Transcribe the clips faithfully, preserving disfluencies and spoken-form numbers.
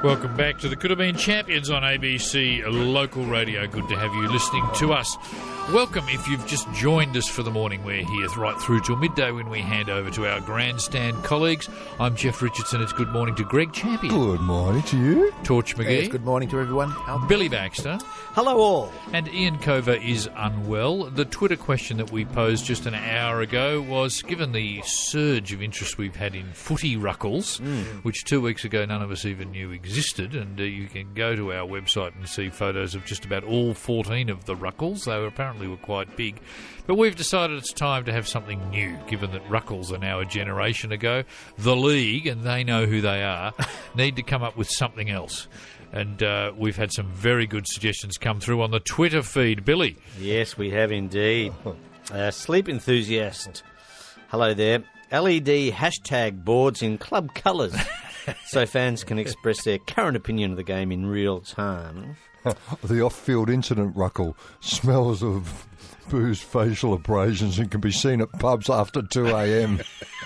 Welcome back to the Could Have Been Champions on A B C Local Radio. Good to have you listening to us. Welcome if you've just joined us for the morning. We're here right through till midday when we hand over to our grandstand colleagues. I'm Jeff Richardson. It's good morning to Greg Champion. Good morning to you. Torch McGee. Yes, good morning to everyone. Billy Baxter. Hello all. And Ian Cover is unwell. The Twitter question that we posed just an hour ago was, given the surge of interest we've had in footy ruckles, mm. which two weeks ago none of us even knew existed, and uh, you can go to our website and see photos of just about all fourteen of the ruckles. They were apparently were quite big. But we've decided it's time to have something new, given that ruckles are now a generation ago. The league, and they know who they are, need to come up with something else. And uh, we've had some very good suggestions come through on the Twitter feed. Billy? Yes, we have indeed. Uh, sleep enthusiast. Hello there. L E D hashtag boards in club colours so fans can express their current opinion of the game in real time. The off-field incident ruckle smells of booze, facial abrasions, and can be seen at pubs after two a.m.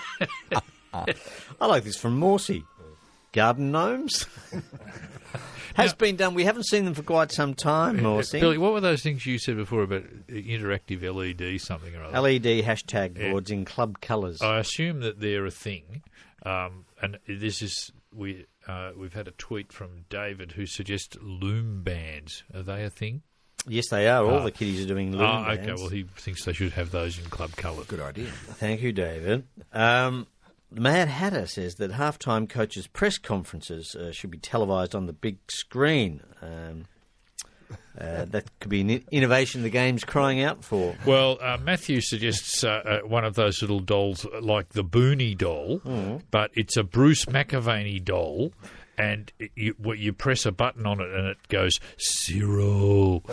I like this from Morsey. Garden gnomes? Has now, been done. We haven't seen them for quite some time, Morsey. Billy, what were those things you said before about interactive L E D something or other? L E D hashtag boards yeah. in club colours. I assume that they're a thing, um, and this is... we. Uh, we've had a tweet from David who suggests loom bands. Are they a thing? Yes, they are. All uh, the kiddies are doing loom oh, bands. Okay, well, he thinks they should have those in club colours. Good idea. Thank you, David. Um, Mad Hatter says that halftime coaches' press conferences uh, should be televised on the big screen. Um, uh, that could be an innovation the game's crying out for. Well, uh, Matthew suggests uh, uh, one of those little dolls like the Boonie doll, mm. but it's a Bruce McAvaney doll, and it, you, you press a button on it and it goes, Cyril,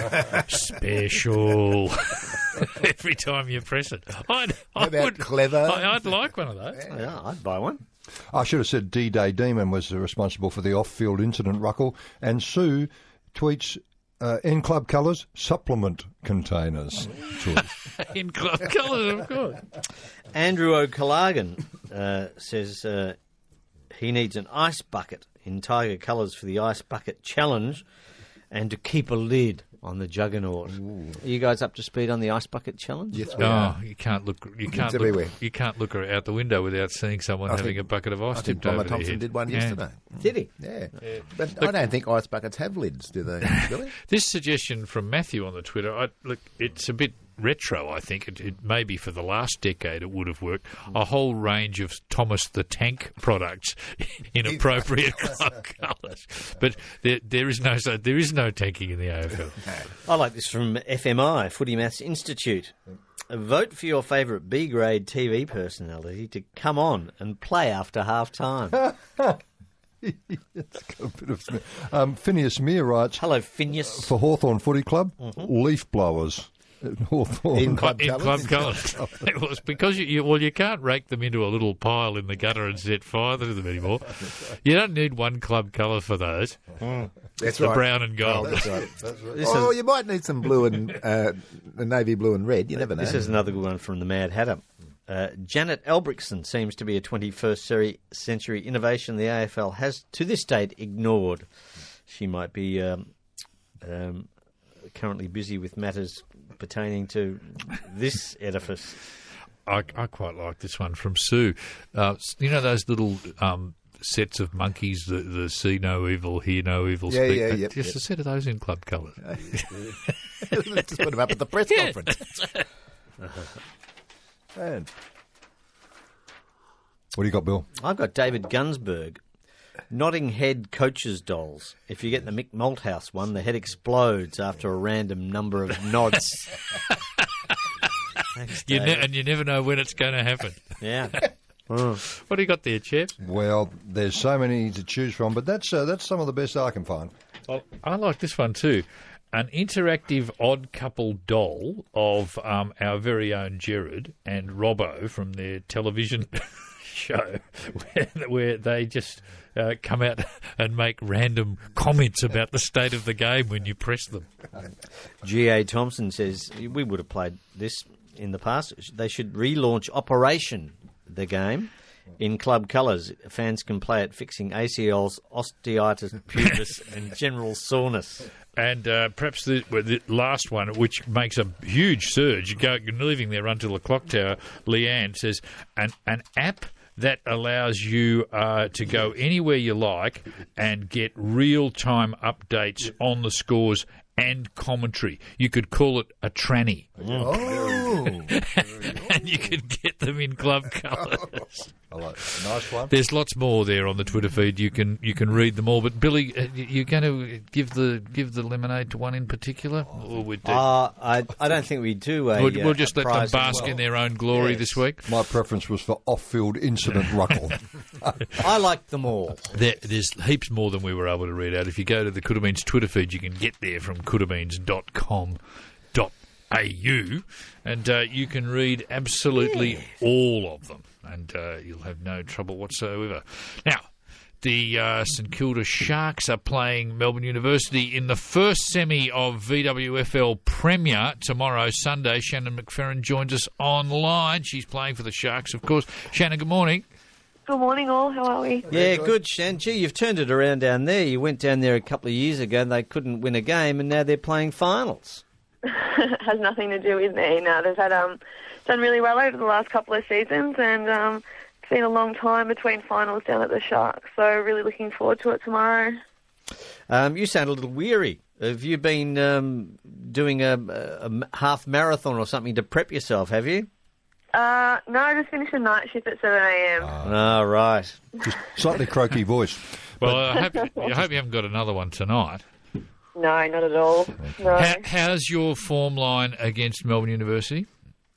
special, every time you press it. I'd, I would, clever? I, I'd like one of those. Yeah, yeah, I'd buy one. I should have said D-Day Demon was responsible for the off-field incident ruckle, and Sue tweets... Uh, in club colours, supplement containers. In club colours, of course. Andrew O'Callaghan uh, says uh, he needs an ice bucket in tiger colours for the ice bucket challenge and to keep a lid on the juggernaut. Ooh. Are you guys up to speed on the ice bucket challenge? Yes, we no, are. you can't look. You can't it's look. Everywhere. You can't look out the window without seeing someone I having think, a bucket of ice I tipped think over Thompson their head. did one yeah. yesterday. Did he? Yeah. yeah. But look, I don't think ice buckets have lids, do they, Billy? This suggestion from Matthew on the Twitter, I, look, it's a bit retro, I think. It, it maybe for the last decade it would have worked. A whole range of Thomas the Tank products in appropriate club colours. But there, there is no so there is no tanking in the A F L. I like this from F M I, Footy Maths Institute. Vote for your favourite B-grade T V personality to come on and play after half-time. It's got a bit of um, Phineas Meir writes... Hello, Phineas. For Hawthorn Footy Club, mm-hmm. leaf blowers. Hawthorn. In club in colours? Club colours. It was because you, you, well, you can't rake them into a little pile in the gutter and set fire to them anymore. You don't need one club colour for those. Mm. That's the right. brown and gold. Oh, that's right. That's right. Oh, is, you might need some blue and uh, navy blue and red. You never know. This is another good one from the Mad Hatter. Uh, Janet Elbrickson seems to be a twenty-first century innovation the A F L has to this date ignored. She might be um, um, currently busy with matters pertaining to this edifice. I, I quite like this one from Sue. Uh, you know those little um, sets of monkeys, the, the see no evil, hear no evil, yeah, speak. Yeah, uh, yep, just yep. a set of those in club colours. Just put them up at the press yeah. conference. Man. What do you got, Bill? I've got David Gunsberg. Nodding head coaches dolls. If you get the Mick Malthouse one, the head explodes after a random number of nods. Thanks, you ne- and you never know when it's going to happen. Yeah. Oh. What do you got there, Chef? Well, there's so many to choose from, but that's uh, that's some of the best I can find. Well, I like this one too. An interactive odd couple doll of um, our very own Gerard and Robbo from their television show, where, where they just uh, come out and make random comments about the state of the game when you press them. G A Thompson says, we would have played this in the past, they should relaunch Operation, the game, in club colours. Fans can play at fixing A C Ls, osteitis pubis and general soreness. And uh, perhaps the, well, the last one, which makes a huge surge, go, leaving there until the clock tower, Leanne says, an, an app that allows you uh, to go anywhere you like and get real-time updates on the scores and commentary. You could call it a tranny. Oh. And you could get them in club colours. I like it. Nice one. There's lots more there on the Twitter feed. You can you can read them all. But Billy, uh, you're going to give the give the lemonade to one in particular, or we do? Uh, I I don't think we do. A, we'll, we'll uh, just a let them prize bask as in well. their own glory Yes. this week. My preference was for off-field incident ruckle. I like them all. There, there's heaps more than we were able to read out. If you go to the Coodabeen's Twitter feed, you can get there from coodabeens dot com dot a u, and uh, you can read absolutely Yes. all of them, and uh, you'll have no trouble whatsoever. Now, the uh, St Kilda Sharks are playing Melbourne University in the first semi of V W F L Premier tomorrow, Sunday. Shannon McFerrin joins us online. She's playing for the Sharks, of course. Shannon, good morning. Good morning, all. How are we? Yeah, good, Shan. Gee, you've turned it around down there. You went down there a couple of years ago and they couldn't win a game, and now they're playing finals. Has nothing to do with me. No, they've had um done really well over the last couple of seasons, and um, it's been a long time between finals down at the Sharks. So really looking forward to it tomorrow. Um, you sound a little weary. Have you been um, doing a, a, a half marathon or something to prep yourself, have you? Uh, no, I just finished a night shift at seven a.m. Ah, right. Just slightly croaky voice. Well, I hope, I hope you haven't got another one tonight. No, not at all. No. How, how's your form line against Melbourne University?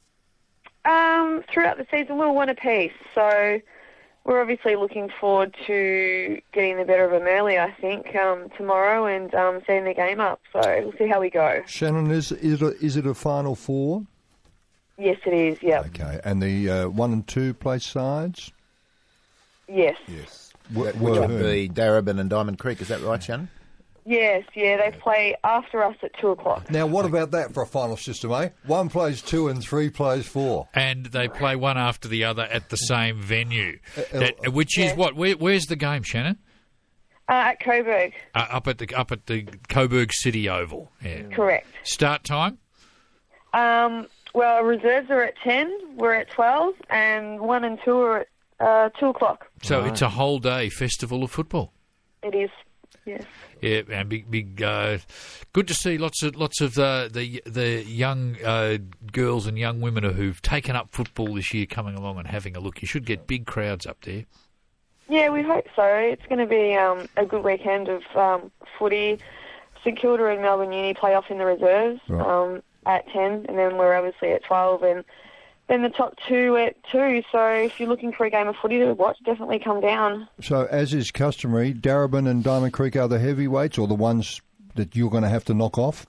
Um, throughout the season, we're one apiece, so we're obviously looking forward to getting the better of them early, I think, um, tomorrow and um, setting the game up. So we'll see how we go. Shannon, is, is, it a, is it a Final Four? Yes, it is, yep. Okay. And the uh, one and two place sides? Yes. Yes. W- That would were be Darebin and Diamond Creek, is that right, Shannon? Yes, yeah, they play after us at two o'clock. Now, what about that for a final system, eh? One plays two and three plays four. And they play one after the other at the same venue, Uh, that, which is Yeah. what? Where, where's the game, Shannon? Uh, at Coburg, Uh, up at the up at the Coburg City Oval. Yeah. correct. Start time? Um, well, reserves are at ten, we're at twelve, and one and two are at uh, two o'clock. So it's a whole day festival of football. It is, yes. Yeah, and big, big. Uh, good to see lots of lots of uh, the the young uh, girls and young women who've taken up football this year coming along and having a look. You should get big crowds up there. Yeah, we hope so. It's going to be um, a good weekend of um, footy. St Kilda and Melbourne Uni play off in the reserves Right. um, at ten, and then we're obviously at twelve, and then the top two at two. So if you're looking for a game of footy to watch, definitely come down. So, as is customary, Darebin and Diamond Creek are the heavyweights or the ones that you're going to have to knock off?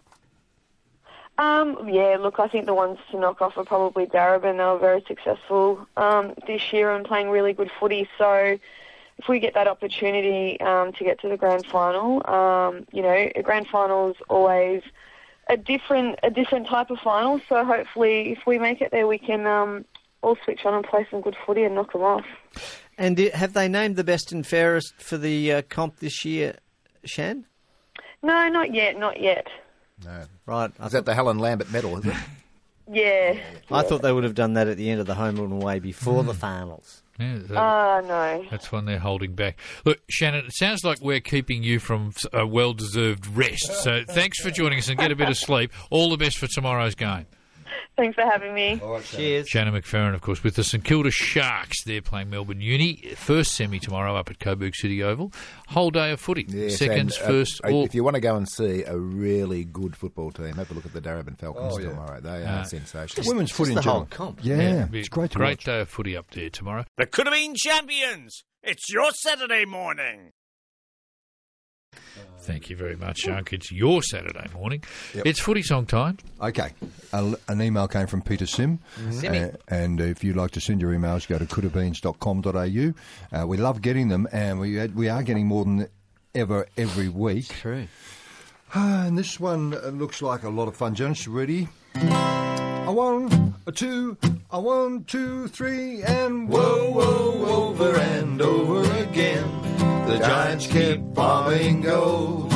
Um, yeah, look, I think the ones to knock off are probably Darebin. They were very successful um, this year and playing really good footy. So if we get that opportunity um, to get to the grand final, um, you know, a grand final is always a different a different type of final. So hopefully, if we make it there, we can um, all switch on and play some good footy and knock them off. And di- have they named the best and fairest for the uh, comp this year, Shan? No, not yet, not yet. No. Right. I Is that the Helen Lambert medal, is it? Yeah. I thought they would have done that at the end of the home and away before the finals. Yeah, that- Ah, no. that's one they're holding back. Look, Shannon, it sounds like we're keeping you from a well-deserved rest. So thanks for joining us and get a bit of sleep. All the best for tomorrow's game. Thanks for having me. Cheers. Shannon McFerrin, of course, with the St Kilda Sharks. They're playing Melbourne Uni. First semi tomorrow up at Coburg City Oval. Whole day of footy. Yes, Seconds, and, uh, first. uh, all... If you want to go and see a really good football team, have a look at the Darebin Falcons Oh, yeah. tomorrow. They Uh, are sensational. Women's footy the in whole general. comp. Yeah, be it's great to great watch. day of footy up there tomorrow. The Could Have Been Champions. It's your Saturday morning. Thank you very much, Junk. It's your Saturday morning. Yep. It's footy song time. Okay. A, an email came from Peter Sim. Simmy. Uh, and if you'd like to send your emails, go to couldabeens dot com dot a u. Uh, we love getting them, and we we are getting more than ever every week. True. Ah, and this one uh, looks like a lot of fun. Jonas, you ready? A one, a two, A one, two, three, and whoa, whoa, over and over again. The Giants kept bombing goals.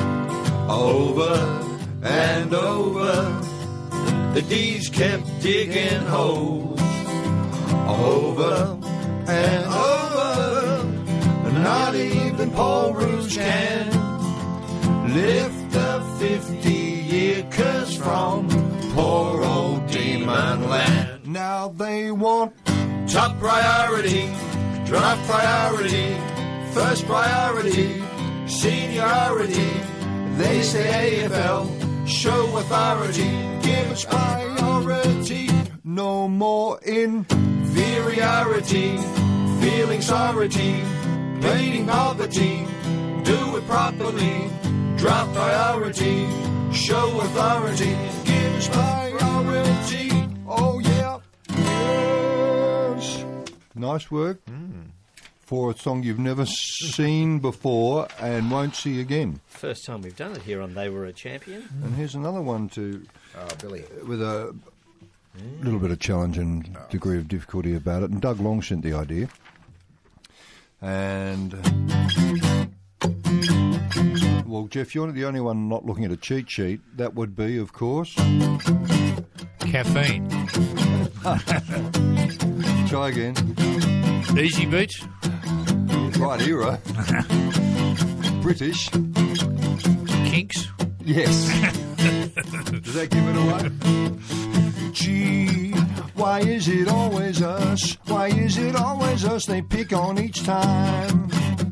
Over and over. The D's kept digging holes. Over and over. Not even Paul Roos can lift the fifty-year curse from poor old Demon Land. Now they want top priority, draft priority, first priority, seniority. They say A F L, show authority, give us priority. No more inferiority, feeling sorority, pleading poverty. Do it properly, draft priority, show authority, give us priority. Oh yeah. Yes. Nice work. Mm. For a song you've never seen before and won't see again. First time we've done it here on They Were a Champion. Mm. And here's another one to... Oh, Billy. With a mm. little bit of challenge and oh. degree of difficulty about it. And Doug Long sent the idea. And... Well, Jeff, you're the only one not looking at a cheat sheet. That would be, of course... Caffeine. Try again. Easy Beach. Right era. British. Kinks. Yes. Does that give it away? Gee, why is it always us? Why is it always us they pick on each time?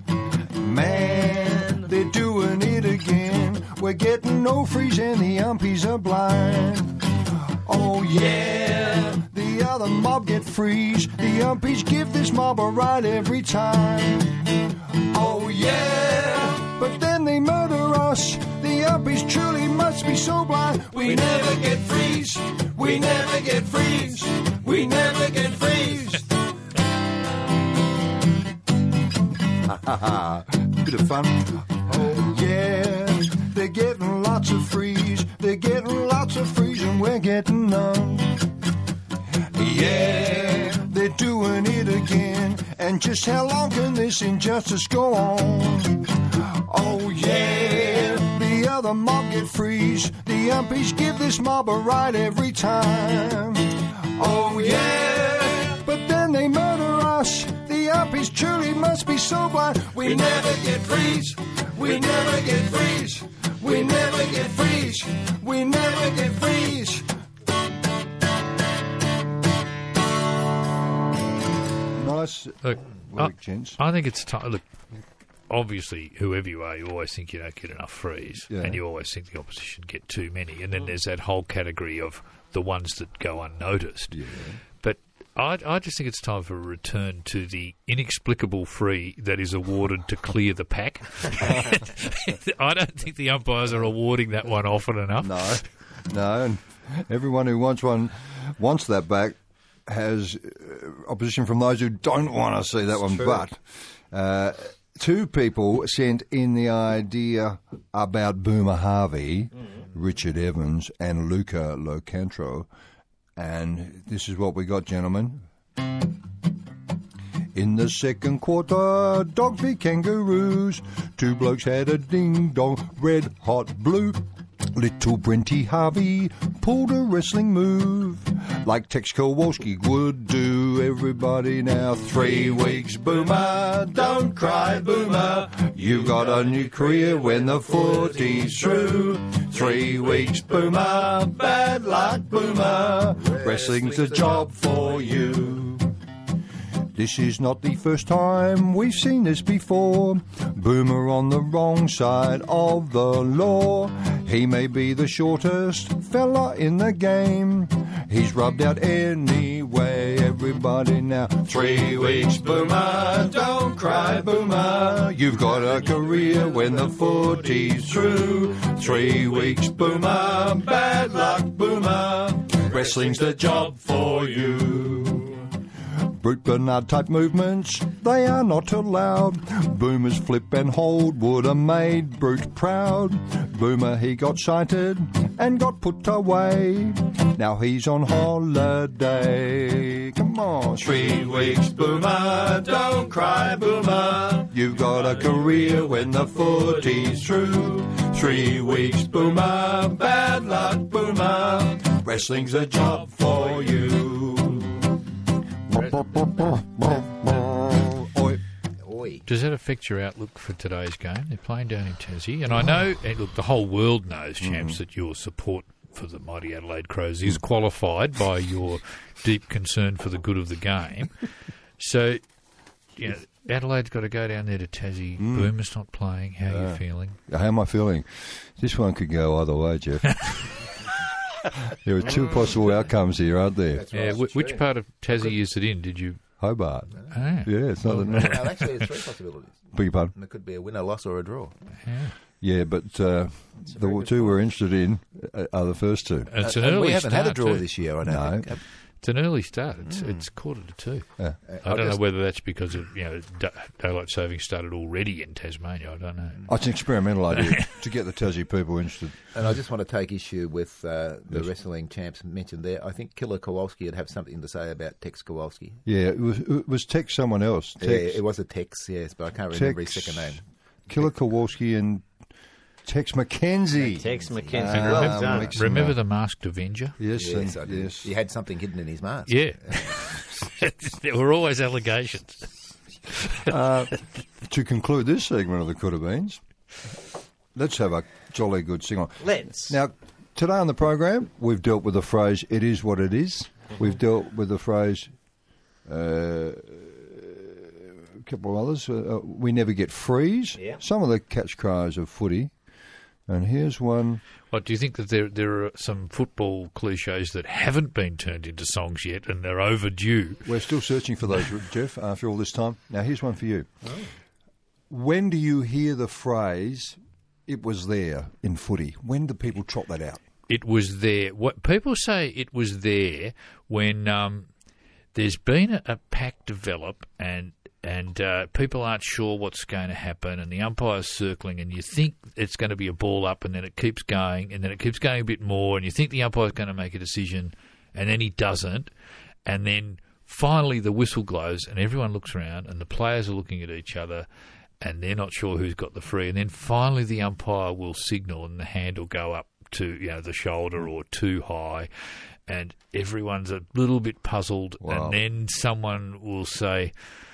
Man, they're doing it again. We're getting no freeze and the umpies are blind. Oh yeah, the other mob get freeze. The umpies give this mob a ride every time. Oh yeah, but then they murder us. The umpies truly must be so blind. We never get freeze. We never get freeze. We never get freeze. Bit of fun. Oh yeah, they're getting lots of freeze. They're getting lots of freeze and we're getting none. Yeah, they're doing it again. And just how long can this injustice go on? Oh yeah, the other mob get freeze. The umpies give this mob a ride every time. Oh yeah, but then they murder us. The umpies truly must be so blind. We never get freeze. We never get freeze. We never get freeze. We never get freeze. Nice look, work, I, gents. I think it's time. Look, obviously, whoever you are, you always think you don't get enough freeze, yeah. and you always think the opposition get too many. And then there's that whole category of the ones that go unnoticed. Yeah. But I, I just think it's time for a return to the inexplicable free that is awarded to clear the pack. I don't think the umpires are awarding that one often enough. No, no, and everyone who wants one wants that back has uh, opposition from those who don't want to see that That's one. true. But uh, two people sent in the idea about Boomer Harvey, mm. Richard Evans, and Luca Locantro. And this is what we got, gentlemen. In the second quarter, Dogs v Kangaroos. Two blokes had a ding-dong, red-hot blue. Little Brenty Harvey pulled a wrestling move like Tex Kowalski would do. Everybody now, three weeks, Boomer, don't cry, Boomer. You've got a new career when the footy's through. Three weeks, Boomer, bad luck, Boomer. Wrestling's the job for you. This is not the first time we've seen this before. Boomer on the wrong side of the law. He may be the shortest fella in the game. He's rubbed out anyway, everybody now. Three weeks, Boomer, don't cry, Boomer. You've got a career when the footy's through. Three weeks, Boomer, bad luck, Boomer. Wrestling's the job for you. Brute Bernard type movements, they are not allowed. Boomers flip and hold would have made Brute proud. Boomer, he got sighted and got put away. Now he's on holiday. Come on. Three weeks, Boomer, don't cry, Boomer. You've got a career when the footy's through. Three weeks, Boomer, bad luck, Boomer. Wrestling's a job for you. Oi. Oi. Does that affect your outlook for today's game? They're playing down in Tassie. And I know, and look, the whole world knows, Champs, mm. that your support for the mighty Adelaide Crows is qualified by your deep concern for the good of the game. So, you know, Adelaide's got to go down there to Tassie. Mm. Boomer's not playing. How are uh, you feeling? How am I feeling? This one could go either way, Jeff. There are two possible outcomes here, aren't there? That's right, yeah, w- which part of Tassie is it in? Did you... Hobart. Oh. Yeah, it's not well, a... no, actually, it's three possibilities. Beg your pardon? And it could be a winner, loss, or a draw. Yeah. Yeah, but uh, the two we're interested in are the first two. It's an uh, early we haven't start had a draw too. this year, I don't No. think. It's an early start. It's Mm. it's quarter to two. Yeah. I don't I know just- whether that's because of, you know, da- daylight saving started already in Tasmania. I don't know. Oh, it's an experimental idea to get the Tassie people interested. And I just want to take issue with uh, the Yes. wrestling champs mentioned there. I think Killer Kowalski would have something to say about Tex Kowalski. Yeah, it was, it was Tex someone else. Tex, Yeah, it was a Tex, yes, but I can't remember his Tex- second name. Killer Kowalski and Tex McKenzie. Tex McKenzie. Ah, well remember- done. mix- Remember the Masked Avenger? Yes, Yes, and- I did. yes. He had something hidden in his mask. Yeah. There were always allegations. Uh, to conclude this segment of the Could Have Beens, let's have a jolly good sing-on. Let's. Now, today on the program, we've dealt with the phrase, it is what it is. Mm-hmm. We've dealt with the phrase, uh, a couple of others, uh, we never get frees. Yeah. Some of the catch cries of footy. And here's one. What, do you think that there there are some football cliches that haven't been turned into songs yet and they're overdue? We're still searching for those, Jeff, after all this time. Now, here's one for you. Oh. When do you hear the phrase, it was there in footy? When do people trot that out? It was there. What people say it was there when um, there's been a, a pack develop and and uh, people aren't sure what's going to happen and the umpire's circling and you think it's going to be a ball up and then it keeps going and then it keeps going a bit more and you think the umpire's going to make a decision and then he doesn't and then finally the whistle blows and everyone looks around and the players are looking at each other and they're not sure who's got the free and then finally the umpire will signal and the hand will go up to, you know, the shoulder or too high and everyone's a little bit puzzled Wow. and then someone will say,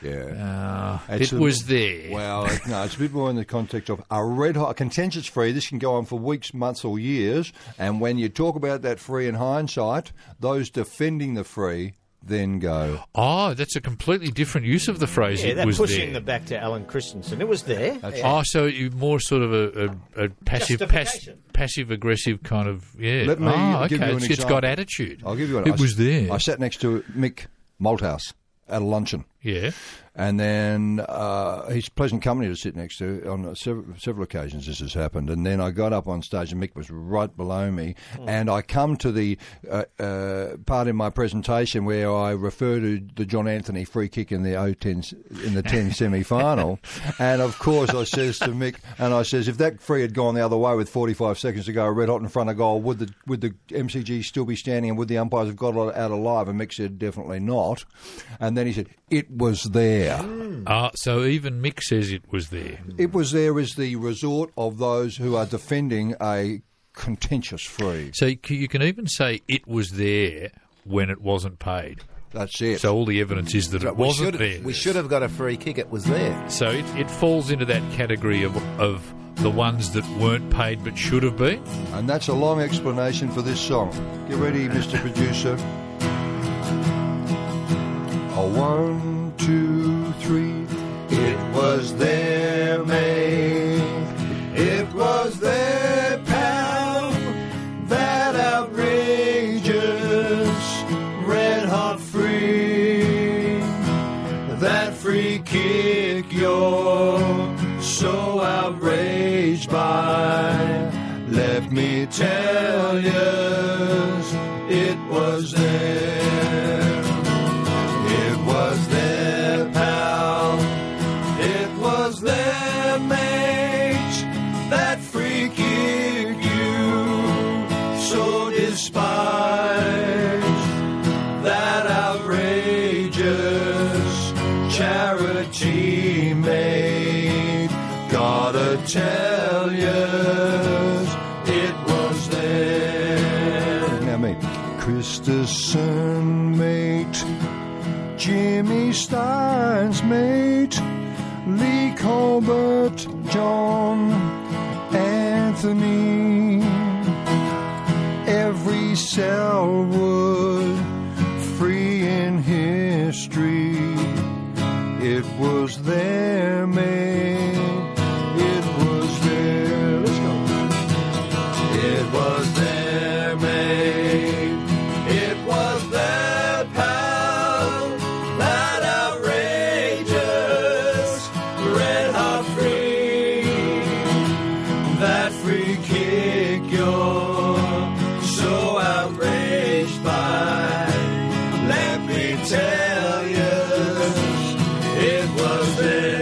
Yeah, uh, it a, was there. Well, no, it's a bit more in the context of a red hot, a contentious free. This can go on for weeks, months, or years. And when you talk about that free in hindsight, those defending the free then go, Oh, that's a completely different use of the phrase. Yeah, it they're was pushing there. the back to Alan Christensen. It was there. That's Oh, so you more sort of a, a, a passive, pass, Justification. passive aggressive kind of yeah. Let me oh, give okay. you an it's, it's example. got attitude. I'll give you one. It I, was there. I sat next to Mick Malthouse at a luncheon. Yeah. And then uh, he's pleasant company to sit next to on several, several occasions this has happened. And then I got up on stage and Mick was right below me. Mm. And I come to the uh, uh, part in my presentation where I refer to the John Anthony free kick in the oh ten in the ten semi-final. And of course I says to Mick, and I says, if that free had gone the other way with forty-five seconds to go, red hot in front of goal, would the would the M C G still be standing and would the umpires have got it out alive? And Mick said, definitely not. And then he said, it was there. Uh, so even Mick says it was there. It was there as the resort of those who are defending a contentious free. So you c- you can even say it was there when it wasn't paid. That's it. So all the evidence is that it we wasn't should, there. We should have got a free kick. It was there. So it, it falls into that category of of the ones that weren't paid but should have been. And that's a long explanation for this song. Get ready, Mister Producer. A one, two, three. It was there, mate. It was there, pal. That outrageous red hot free. That free kick you're so outraged by. Let me tell you, it was there. It was there. Dawson mate, Jimmy Stein's mate, Lee Colbert, John Anthony, every Selwood, free in history. It was their mate. It was their. Let's go. It was their mate. It was their pal. That outrageous red hot free. That free kick you're so outraged by. Let me tell you. It was their,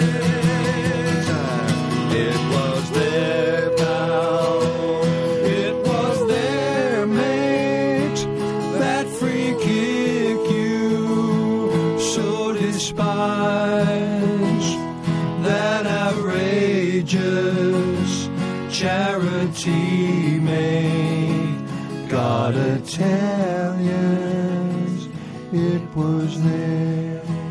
it was their pal, it was their mate, that free kick you so despise, that outrageous charity mate, gotta tell you, it was there.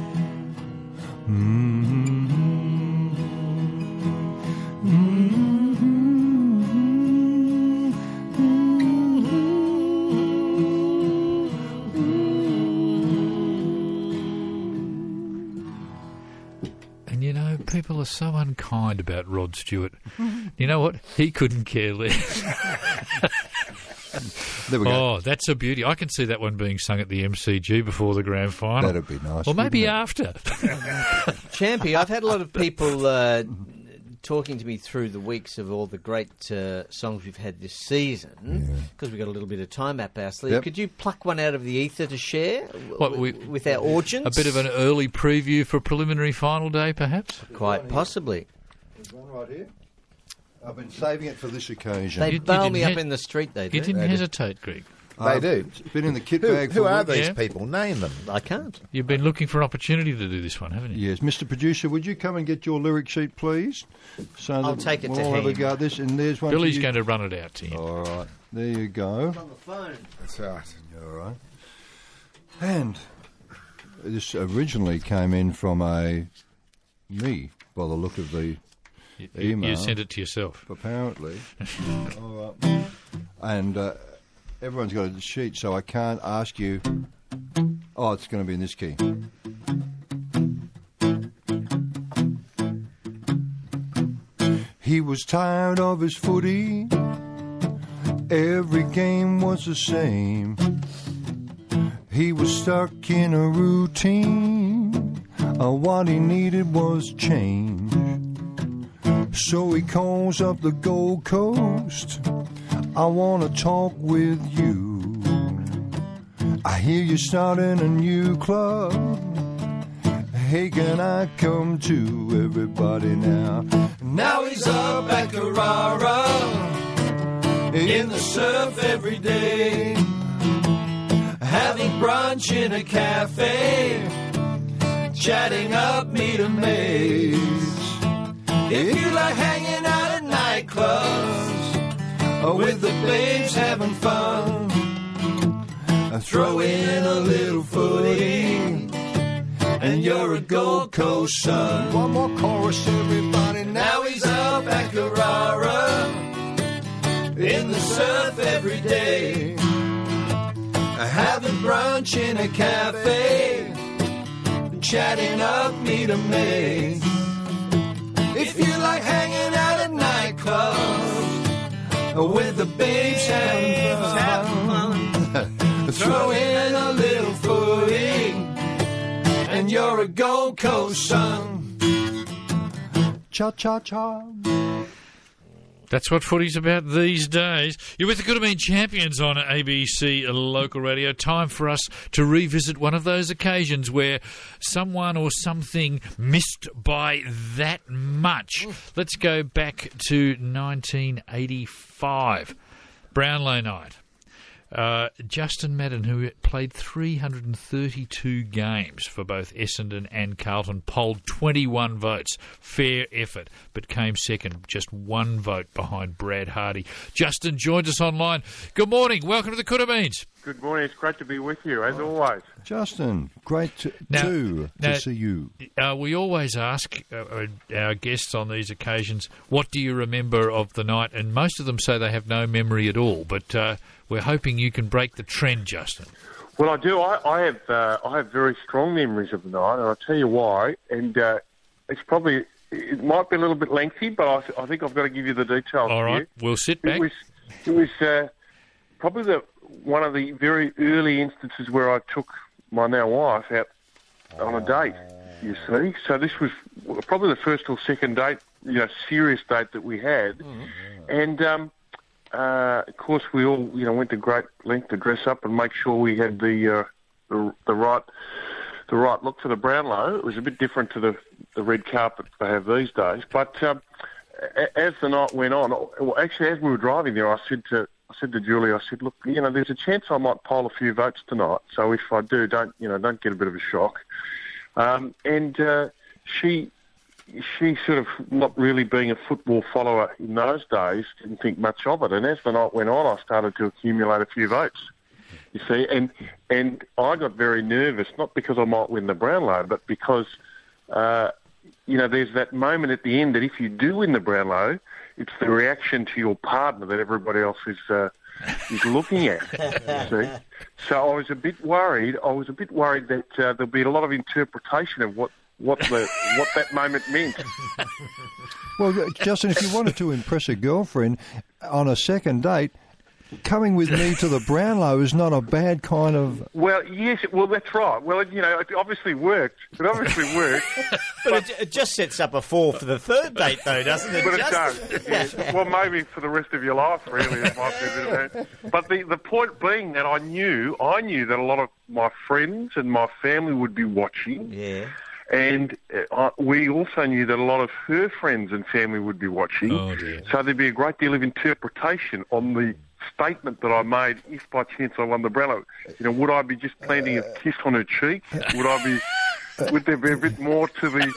And you know, people are so unkind about Rod Stewart. You know what? He couldn't care less. There we go. Oh, that's a beauty. I can see that one being sung at the M C G before the grand final. That'd be nice. Or maybe wouldn't it? after. Champy, I've had a lot of people uh, talking to me through the weeks of all the great uh, songs we've had this season, because we've got a little bit of time up our sleeve. Yep. Could you pluck one out of the ether to share What, w- we- with our audience? A bit of an early preview for preliminary final day, perhaps? Quite possibly. There's one right here. I've been saving it for this occasion. They You- you bail didn't me up he- in the street, they do. You didn't hesitate, Greg. They do. It's been in the kit Who, bag who for are weeks. these Yeah. people? Name them. I can't. You've been looking for an opportunity to do this one, haven't you? Yes, Mister Producer, would you come and get your lyric sheet, please? So I'll that take it we'll to all have a hand. go at this. And there's one. Billy's for you. going to run it out to you. All right, there you go. On the phone. That's right. All right. And this originally came in from a me, by the look of the You, you- email. you sent it to yourself. apparently. All right. And uh, everyone's got a sheet, so I can't ask you. Oh, it's going to be in this key. He was tired of his footy. Every game was the same. He was stuck in a routine. Uh, what he needed was change. So he calls up the Gold Coast. I want to talk with you. I hear you starting a new club. Hey, can I come to everybody now? Now he's up at Carrara, in the surf every day, having brunch in a cafe, chatting up Meter Maze. If you like hanging out at nightclubs, or with the babes having fun, throw in a little footy, and you're a Gold Coast son. One more chorus, everybody. Now he's up at Carrara, in the surf every day, having brunch in a cafe, chatting up Meter Maze. If you like hanging out at nightclubs, with the babes having fun, throw in a little footy, and you're a Gold Coast son. Cha-cha-cha. That's what footy's about these days. You're with the Could Have Been Champions on A B C Local Radio. Time for us to revisit one of those occasions where someone or something missed by that much. Let's go back to nineteen eighty-five. Brownlow night. Uh, Justin Madden, who played three hundred thirty-two games for both Essendon and Carlton, polled twenty-one votes. Fair effort, but came second, just one vote behind Brad Hardy. Justin joins us online. Good morning. Welcome to the Could Have Beens. Good morning. It's great to be with you, as always. Justin, great to, Now- too, now- to see you. Uh, we always ask uh, our guests on these occasions, what do you remember of the night? And most of them say they have no memory at all. But uh, we're hoping you can break the trend, Justin. Well, I do. I, I have uh, I have very strong memories of the night, and I'll tell you why. And uh, it's probably, it might be a little bit lengthy, but I, I think I've got to give you the details. All right, here. we'll sit It back. was, it was uh, probably the one of the very early instances where I took my now wife out on a date, you see. So this was probably the first or second date, you know, serious date that we had. Mm-hmm. And, um, uh, of course, we all, you know, went to great length to dress up and make sure we had the uh, the, the right the right look for the Brownlow. It was a bit different to the, the red carpet they have these days. But um, a- as the night went on, well, actually, as we were driving there, I said to I said to Julie, I said, look, you know, there's a chance I might poll a few votes tonight. So if I do, don't, you know, don't get a bit of a shock. Um, and uh, she, she sort of, not really being a football follower in those days, didn't think much of it. And as the night went on, I started to accumulate a few votes, you see. And and I got very nervous, not because I might win the Brownlow, but because, uh, you know, there's that moment at the end that if you do win the Brownlow, it's the reaction to your partner that everybody else is uh, is looking at. You see? So I was a bit worried. I was a bit worried that uh, there'll be a lot of interpretation of what, what the what that moment meant. Well, Justin, if you wanted to impress a girlfriend on a second date, coming with me to the Brownlow is not a bad kind of... Well, yes, well, that's right. Well, you know, it obviously worked. It obviously worked. But it, it just sets up a fall for the third date, though, doesn't it? But it Justin? does. Yes. Well, maybe for the rest of your life, really. It might be a bit of that. But the, the point being that I knew, I knew that a lot of my friends and my family would be watching. Yeah. And uh, we also knew that a lot of her friends and family would be watching. Oh, dear. So there'd be a great deal of interpretation on the statement that I made if by chance I won the Brownlow. You know, would I be just planting a kiss on her cheek? Would I be... Would there be a bit more to the...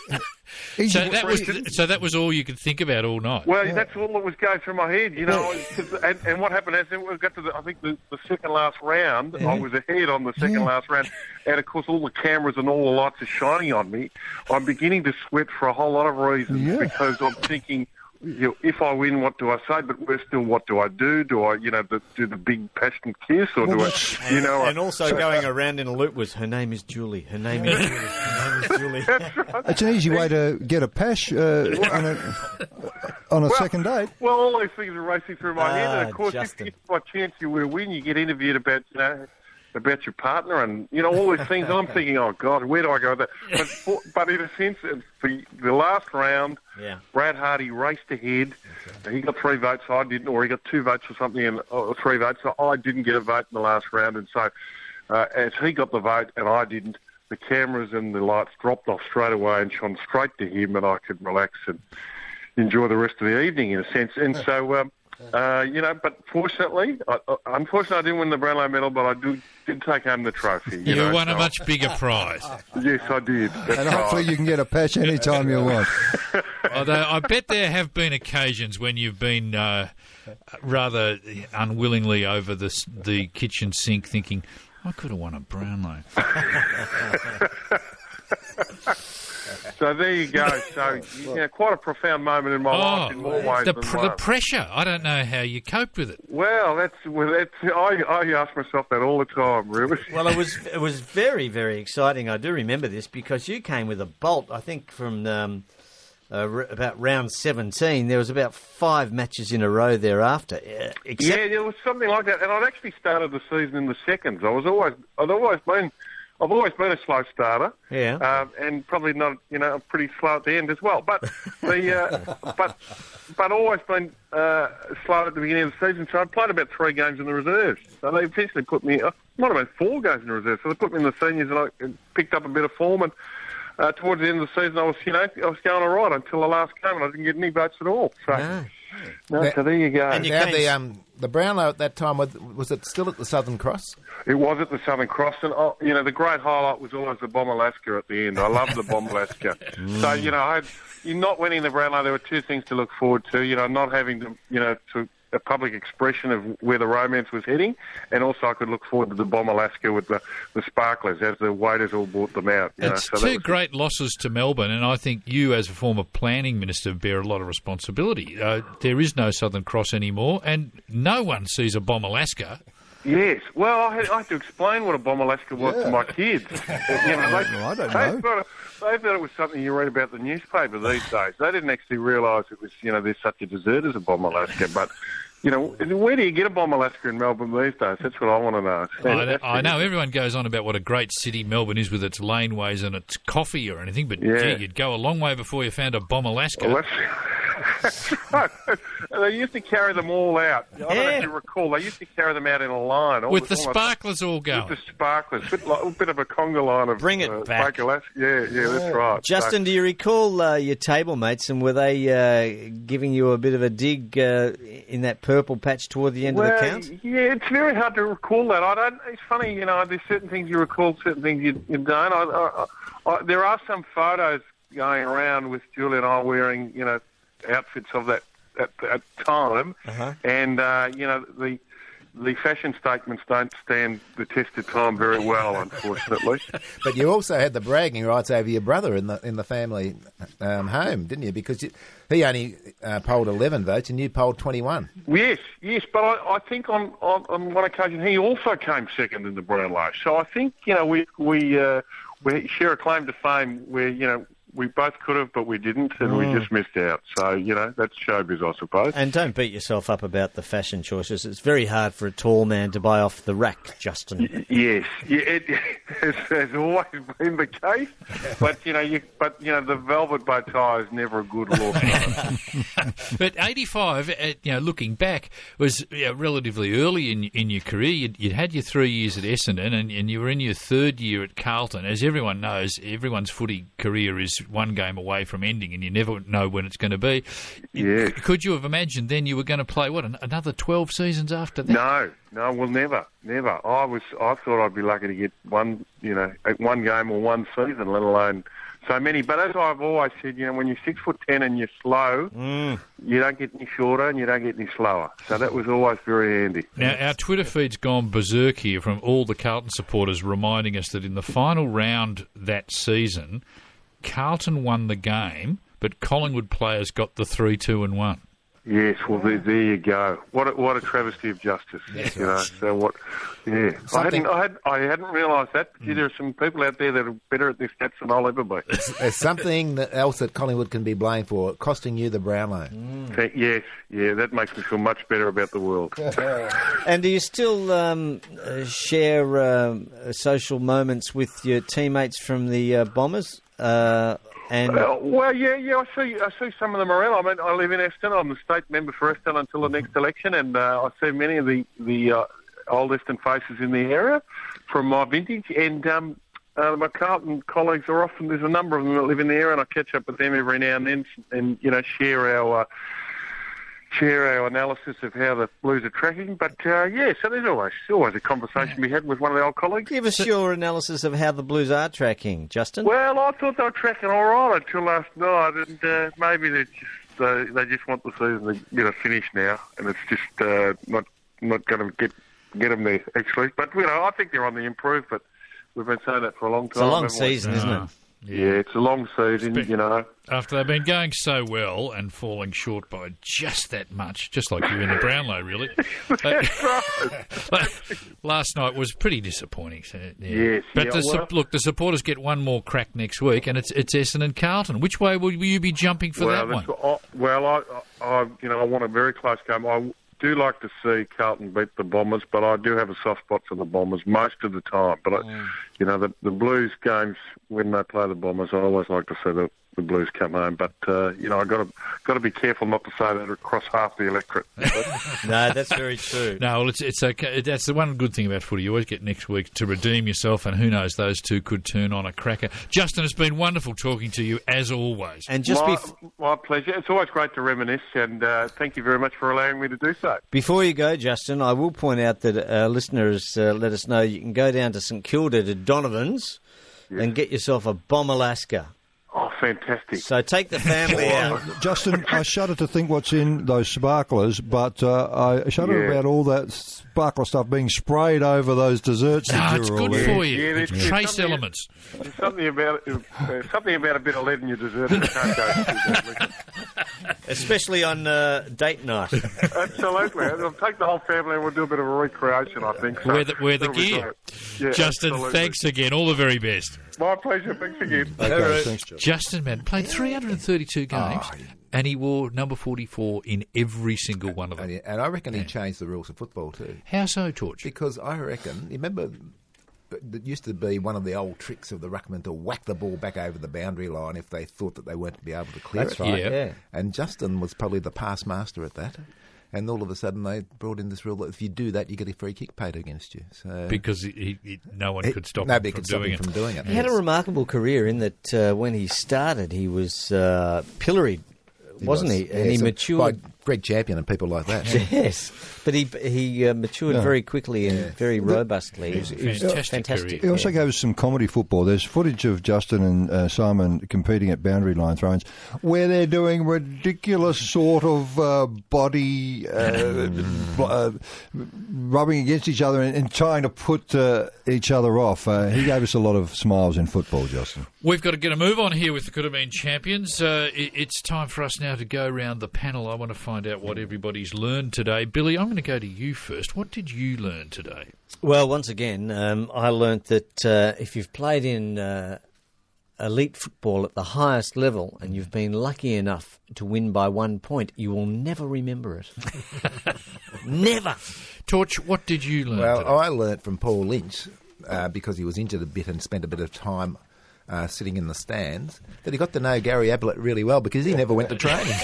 So that was so that was all you could think about all night. Well, that's all that was going through my head, you know. and, and what happened as we got to the, I think the, the second last round, I was ahead on the second last round, and of course all the cameras and all the lights are shining on me. I'm beginning to sweat for a whole lot of reasons Yeah. because I'm thinking, you know, if I win, what do I say? But we're still, what do I do? Do I, you know, the, do the big passionate kiss, or do I, you know? And also going around in a loop was, her name is Julie. Her name is Julie. Her name is Julie. It's an easy way to get a pash uh, on a, on a Well, second date. Well, all these things are racing through my head, and Ah, of course, if, Justin. if by chance you were to win, you get interviewed about, you know, about your partner, and you know all these things. And I'm thinking, oh God, where do I go with that? But, for, but in a sense, for the last round, Yeah. Brad Hardy raced ahead. He got three votes, I didn't, or he got two votes or something, and or three votes. So I didn't get a vote in the last round, and so uh, as he got the vote and I didn't, the cameras and the lights dropped off straight away and shone straight to him, and I could relax and enjoy the rest of the evening in a sense. And so, um, uh, you know, but fortunately, I, I, unfortunately, I didn't win the Brownlow medal, but I do, did take home the trophy. You, You know, won a so- much bigger prize. Yes, I did. That's And hopefully right. you can get a patch anytime you want. Although I bet there have been occasions when you've been uh, rather unwillingly over the s- the kitchen sink, thinking, "I could have won a Brownlow." So there you go. So, you know, quite a profound moment in my life in more ways the than pr- one. the pressure! I don't know how you coped with it. Well, that's well, that's I, I ask myself that all the time, really. Well, it was it was very, very exciting. I do remember this because you came with a bolt, I think, from um, uh, r- about round seventeen. There was about five matches in a row thereafter. Uh, except Yeah, it was something like that. And I'd actually started the season in the seconds. I was always, I'd always been, I've always been a slow starter. Yeah. Um, and probably not, you know, pretty slow at the end as well. But the, uh, but, but always been uh, slow at the beginning of the season. So I played about three games in the reserves. So they eventually put me, uh, might have been four games in the reserves. So they put me in the seniors, and I picked up a bit of form. And uh, towards the end of the season, I was, you know, I was going all right until the last game, and I didn't get any votes at all. So, No. no, so there you go. And you Now, came- the um, the Brownlow at that time, was, was it still at the Southern Cross? It was at the Southern Cross, and oh, you know the great highlight was always the Bomb Alaska at the end. I love the Bomb Alaska. So you know, I had, you're not winning the Brownlow. There were two things to look forward to. You know, not having to, you know, to a public expression of where the romance was heading, and also I could look forward to the Bomb Alaska with the, the sparklers as the waiters all bought them out. You it's know? so two great losses to Melbourne, and I think you, as a former planning minister, bear a lot of responsibility. Uh, there is no Southern Cross anymore, and no one sees a Bomb Alaska. Yes, well, I had, I had to explain what a Bomb Alaska was yeah. to my kids. you know, they, well, I don't they know. Thought it, they thought it was something you read about in the newspaper these days. They didn't actually realise it was, you know, there's such a dessert as a Bomb Alaska. But, you know, where do you get a Bomb Alaska in Melbourne these days? That's what I want to know. I know, I know everyone goes on about what a great city Melbourne is with its laneways and its coffee or anything, but yeah. gee, you'd go a long way before you found a Bomb Alaska. Well, that's right. They used to carry them all out. I don't know Yeah. if you recall. They used to carry them out in a line. With the sparklers all going. With the sparklers. A bit, like, a bit of a conga line of Bring it uh, back. fake Alaska. Yeah, yeah, that's right. Justin, So, do you recall uh, your table mates, and were they uh, giving you a bit of a dig uh, in that purple patch toward the end well, of the count? yeah, it's very hard to recall that. I don't. It's funny, you know. There's certain things you recall, certain things you, you don't. I, I, I, there are some photos going around with Julie and I wearing, you know, outfits of that at that time, Uh-huh. and uh, you know the the fashion statements don't stand the test of time very well, unfortunately. But you also had the bragging rights over your brother in the in the family um, home, didn't you? Because you, he only uh, polled eleven votes and you polled twenty-one. Yes, yes, but I, I think on, on on one occasion he also came second in the Brownlow. So I think you know we we uh, we share a claim to fame where you know. We both could have, but we didn't, and Mm. we just missed out. So, you know, that's showbiz, I suppose. And don't beat yourself up about the fashion choices. It's very hard for a tall man to buy off the rack, Justin. Yes, yeah, it has, has always been the case. But you know, you, but you know, the velvet bow tie is never a good look. But eighty-five, uh, you know, looking back, was you know, relatively early in in your career. You'd, you'd had your three years at Essendon, and, and you were in your third year at Carlton. As everyone knows, everyone's footy career is one game away from ending, and you never know when it's going to be. Yes. Could you have imagined then you were going to play what an, another twelve seasons after that? No, no, well, never, never. I was, I thought I'd be lucky to get one, you know, one game or one season, let alone so many. But as I've always said, you know, when you're six foot ten and you're slow, Mm. you don't get any shorter and you don't get any slower. So that was always very handy. Now, our Twitter feed's gone berserk here from all the Carlton supporters reminding us that in the final round that season, Carlton won the game, but Collingwood players got the three, two, and one. Yes, well, there, there you go. What a, what a travesty of justice. Yes, you know, so what? Yeah, I Something- hadn't, I, had, I hadn't realised that. Gee, there are some people out there that are better at this stats than I'll ever be. There's something that else that Collingwood can be blamed for, costing you the Brownlow. Th- Yes, yeah, that makes me feel much better about the world. And do you still um, uh, share um, uh, social moments with your teammates from the uh, Bombers? Uh, and Well, well, yeah, yeah. I see. I see some of them around. I mean, I live in Eston. I'm the state member for Eston until the next election, and uh, I see many of the the uh, old Eston faces in the area from my vintage. And um, uh, my Carlton colleagues are often. There's a number of them that live in the area, and I catch up with them every now and then, and you know, share our. Uh, share our analysis of how the Blues are tracking. But, uh, yeah, so there's always always a conversation we had with one of the old colleagues. give us your analysis of how the Blues are tracking, Justin. Well, I thought they were tracking all right until last night, and uh, maybe they just uh, they just want the season to get a finish now, and it's just uh, not not going to get get them there actually. But you know, I think they're on the improve. But we've been saying that for a long time. It's a long haven't we? season, isn't it? Yeah, it's a long season, you know. After they've been going so well and falling short by just that much, just like you in the Brownlow, really. That's right. Last night was pretty disappointing. So, yeah. Yes, but yeah, the, su- well- look, the supporters get one more crack next week, and it's it's Essendon Carlton. Which way will you be jumping for well, that one? that's what I, well, I, I, you know, I want a very close game. I do like to see Carlton beat the Bombers, but I do have a soft spot for the Bombers most of the time. But I, you know, the, the Blues games when they play the Bombers, I always like to see the, the Blues come home. But uh, you know, I got to got to be careful not to say that across half the electorate. No, that's very true. No, well, it's it's okay. That's the one good thing about footy. You always get next week to redeem yourself, and who knows, those two could turn on a cracker. Justin, it's been wonderful talking to you as always. And just my, bef- my pleasure. It's always great to reminisce, and uh, thank you very much for allowing me to do so. before you go, Justin, I will point out that our listeners uh, let us know you can go down to St Kilda to Donovan's Yes. and get yourself a Bomb Alaska. Oh, fantastic. So take the family out. Justin, I shudder to think what's in those sparklers, but uh, I shudder Yeah. about all that sparkler stuff being sprayed over those desserts. No, that it's you're good all for eating. you. Yeah, it's there's- there's trace something- elements. There's something about uh, something about a bit of lead in your dessert that you can't go through that liquor. Especially on uh, date night. Absolutely. I'll take the whole family and we'll do a bit of a recreation, I think. So Wear the, wear the that'll be gear. great. Yeah, Justin, absolutely. thanks again. All the very best. My pleasure. Thanks again. Okay, thanks, Justin. Justin Madden played three hundred thirty-two games, Oh, yeah. and he wore number forty-four in every single one of them. And, and I reckon he changed the rules of football too. How so, Torch? Because I reckon, you remember, it used to be one of the old tricks of the ruckman to whack the ball back over the boundary line if they thought that they weren't to be able to clear That's it. right, Yeah. yeah. And Justin was probably the pass master at that. And all of a sudden they brought in this rule that if you do that, you get a free kick paid against you. So Because he, he, no one He- could stop nobody him from could stop doing him it. from doing it. He had a Yes. remarkable career in that uh, when he started, he was uh, pilloried, wasn't was. he? And Yeah, he so matured. by Greg Champion and people like that. Yes, but he he uh, matured Yeah. very quickly and very robustly. He's a fantastic fantastic. career. He also yeah. gave us some comedy football. There's footage of Justin and uh, Simon competing at boundary line throws where they're doing ridiculous sort of uh, body uh, bl- uh, rubbing against each other and, and trying to put uh, each other off. Uh, he gave us a lot of smiles in football, Justin. We've got to get a move on here with the Could Have Been Champions. Uh, it, it's time for us now to go around the panel. I want to find out what everybody's learned today. Billy, I'm going to go to you first. What did you learn today? Well, once again, um, I learnt that uh, if you've played in uh, elite football at the highest level and you've been lucky enough to win by one point, you will never remember it. Never. Torch, what did you learn Well, today? I learnt from Paul Lynch, uh, because he was injured a bit and spent a bit of time uh, sitting in the stands, that he got to know Gary Ablett really well because he never went to training.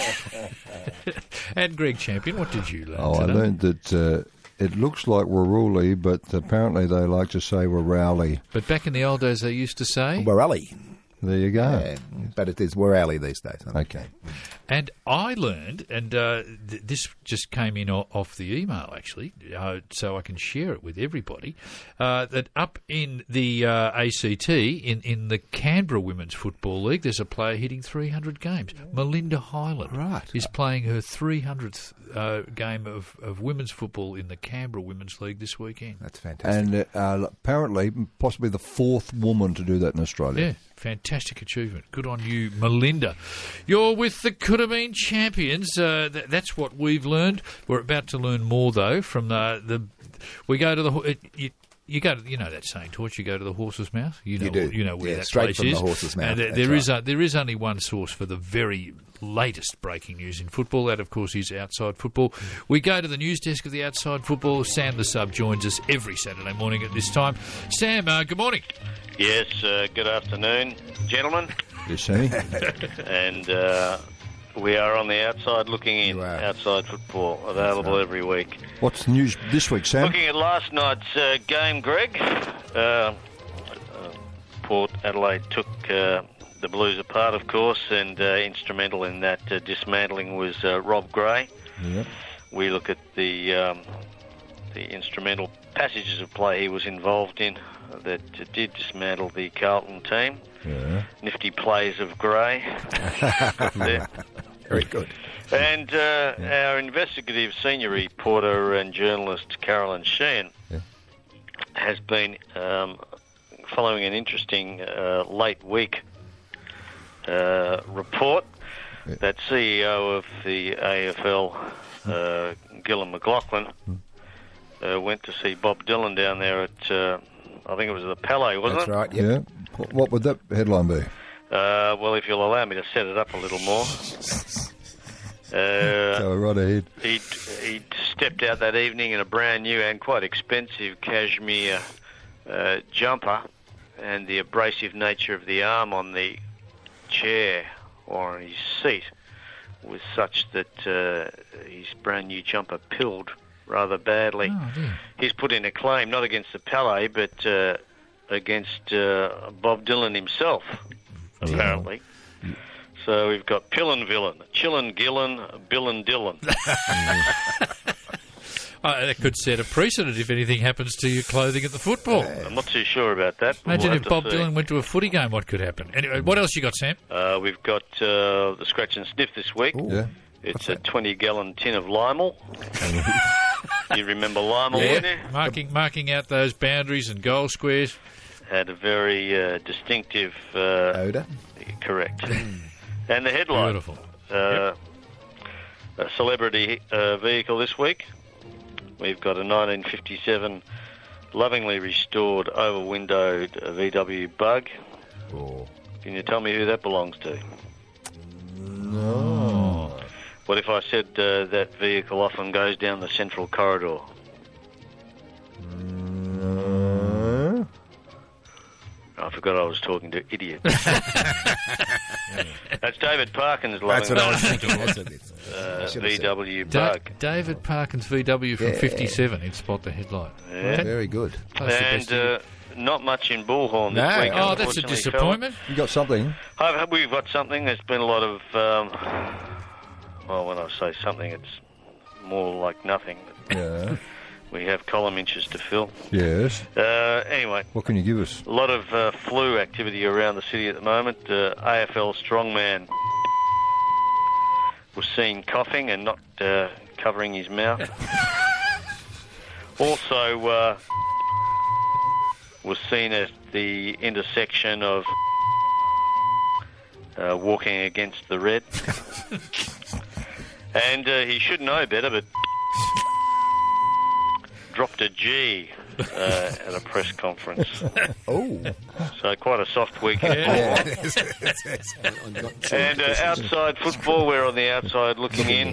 And Greg Champion, what did you learn Oh, I today? learned that uh, it looks like Waruli, but apparently they like to say Warowli. But back in the old days, they used to say... Warali. There you go. Yeah, but it is Warali these days. I think. Okay. And I learned, and uh, th- this just came in o- off the email actually, uh, so I can share it with everybody, uh, that up in the uh, A C T, in, in the Canberra Women's Football League, there's a player hitting three hundred games. Melinda Hyland Right. is playing her three hundredth uh, game of, of women's football in the Canberra Women's League this weekend. That's fantastic. And uh, apparently, possibly the fourth woman to do that in Australia. Yeah, fantastic achievement. Good on you, Melinda. You're with the Could Have Been Champions. Uh, th- that's what we've learned. We're about to learn more, though, from the... the we go to the... ho- It, you, you go to, you know that saying, Torch, you go to the horse's mouth? You know, You do. You know where Yeah, that straight place from the is. horse's mouth, And uh, that's there, is right. a, there is only one source for the very latest breaking news in football. That, of course, is Outside Football. We go to the news desk of the Outside Football. Sam the Sub joins us every Saturday morning at this time. Sam, uh, good morning. Yes, uh, good afternoon, gentlemen. Yes, Sammy. And uh, we are on the outside looking in. You are. Outside football, available every week. What's the news this week, Sam? Looking at last night's uh, game, Greg, uh, uh, Port Adelaide took uh, the Blues apart, of course, and uh, instrumental in that uh, dismantling was uh, Rob Gray. Yep. We look at the um, the instrumental passages of play he was involved in that uh, did dismantle the Carlton team. Yeah. Nifty plays of Gray. There. Very good. And uh, our investigative senior reporter and journalist Carolyn Sheehan Yeah. has been um, following an interesting uh, late week uh, report Yeah. that C E O of the A F L, uh, Gillan McLaughlin, uh, went to see Bob Dylan down there at, uh, I think it was the Palais, wasn't That's it? right. Yep. Yeah. What would that headline be? Uh, well, if you'll allow me to set it up a little more. Uh, Go right ahead. He'd, he'd stepped out that evening in a brand new and quite expensive cashmere uh, jumper, and the abrasive nature of the arm on the chair or on his seat was such that uh, his brand new jumper pilled rather badly. Oh, dear. He's put in a claim not against the Palais but uh, against uh, Bob Dylan himself, apparently. So we've got Pill and Villain, Chill and Gillan, Bill and Dylan. Uh, that could set a precedent if anything happens to your clothing at the football. I'm not too sure about that. but Imagine we'll if have Bob to see. Dylan went to a footy game, what could happen? Anyway, what else you got, Sam? Uh, we've got uh, the scratch and sniff this week. Yeah. It's a twenty-gallon tin of Lymel. You remember Lymel, Yeah, wouldn't you? marking marking out those boundaries and goal squares. Had a very uh, distinctive... Uh, Odour. correct. And the headline. Beautiful. Uh, A celebrity uh, vehicle this week. We've got a nineteen fifty-seven lovingly restored over-windowed uh, V W Bug. Oh. Can you tell me who that belongs to? No. What if I said uh, that vehicle often goes down the central corridor? No. I forgot I was talking to idiots. That's David Parkins' That's what I was lovingly thinking. That's what it is. I uh, should have V said. W Da- Bug. David Parkins V W from Yeah. fifty-seven. He'd spot the headline. Yeah. Very good. That's the best And he uh, not much in Bullhorn this No. week. Oh, that's a unfortunately, disappointment. You got something? fella. I've- We've got something. There's been a lot of... Um, well, when I say something, it's more like nothing. Yeah. We have column inches to fill. Yes. Uh, anyway, What can you give us? a lot of uh, flu activity around the city at the moment. Uh, A F L strongman was seen coughing and not uh, covering his mouth. Also uh, was seen at the intersection of uh, walking against the red. And uh, he should know better, but dropped a G uh, at a press conference. Oh. So quite a soft weekend. And uh, outside football, we're on the outside looking in.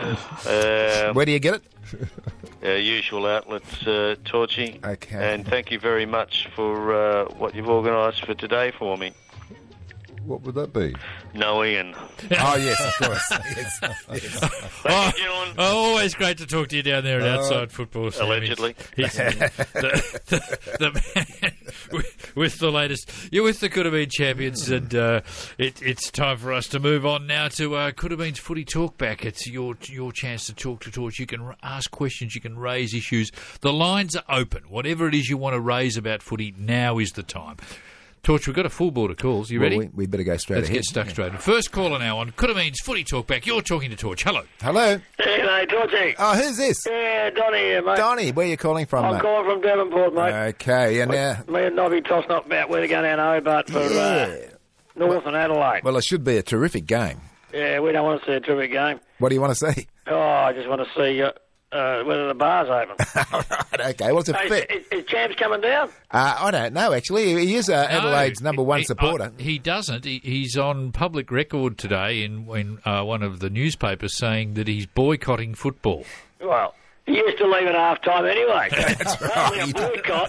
Uh, Where do you get it? our usual outlets, uh, Torchy. Okay. And thank you very much for uh, what you've organised for today for me. What would that be? No Ian. Oh, yes, of course. Yes, yes. Thank you, John. Oh, always great to talk to you down there at Outside Football. Sam. Allegedly. He's, he's the, the, the man with, with the latest. You're with the Could Have Been champions, and uh, it, it's time for us to move on now to uh, Could Have Been's Footy Talkback. It's your your chance to talk to Torch. You can r- ask questions, you can raise issues. The lines are open. Whatever it is you want to raise about footy, now is the time. Torch, we've got a full board of calls. You Well, ready? we, we better go straight Let's ahead. get stuck straight in. First caller now on Could Have Been's Footy Talkback. You're talking to Torch. Hello. Hello. Hey, mate, Torchy. Oh, who's this? Yeah, Donny here, mate. Donny, where are you calling from, I'm mate? calling from Devonport, mate. Okay, and uh, Me and Nobby tossing up about where to go down to Hobart for uh, yeah. North and Adelaide. Well, it should be a terrific game. Yeah, we don't want to see a terrific game. What do you want to see? Oh, I just want to see uh, uh, whether the bar's open. All right, okay. Well, it's a Hey, fit. is, is Champs coming down? Uh, I don't know, actually. He is uh, Adelaide's No, number one he- supporter. uh, he doesn't. He, he's on public record today in, in uh, one of the newspapers saying that he's boycotting football. Well, he used to leave at half time anyway. That's Only a right. boycott.